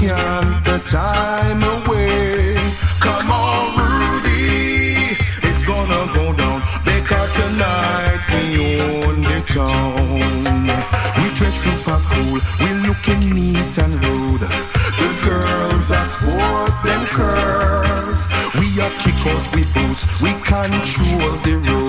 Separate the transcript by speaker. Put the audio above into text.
Speaker 1: can't the time away. Come on, Rudy, it's gonna go down. Because tonight we own the town. We dress super cool, we looking neat and rude. The girls are sport them curves. We are kick out with boots, we control the road.